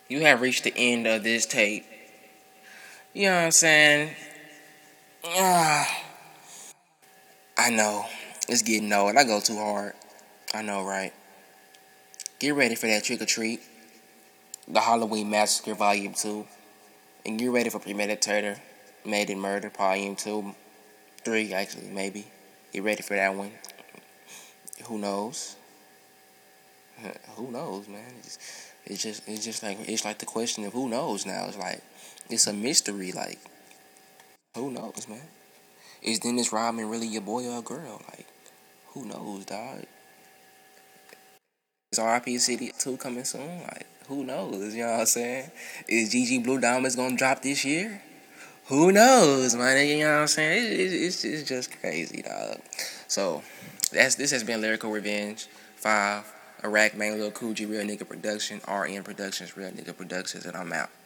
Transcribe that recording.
You have reached the end of this tape. You know what I'm saying? Ah, I know. It's getting old. I go too hard. I know, right? Get ready for that trick or treat. The Halloween Massacre Volume 2. And get ready for Premeditator, Maiden Murder Volume 2. 3, actually, maybe. Get ready for that one. Who knows? Who knows, man? It's like the question of who knows now. It's like it's a mystery. Like who knows, man? Is Dennis Rodman really your boy or a girl? Like who knows, dog? Is RIP City 2 coming soon? Like who knows? You know what I'm saying? Is GG Blue Diamonds gonna drop this year? Who knows, man? You know what I'm saying? It's just crazy, dog. So this has been Lyrical Revenge 5. Iraq, Man, Lil Coogee, Real Nigga Production, RN Productions, Real Nigga Productions, and I'm out.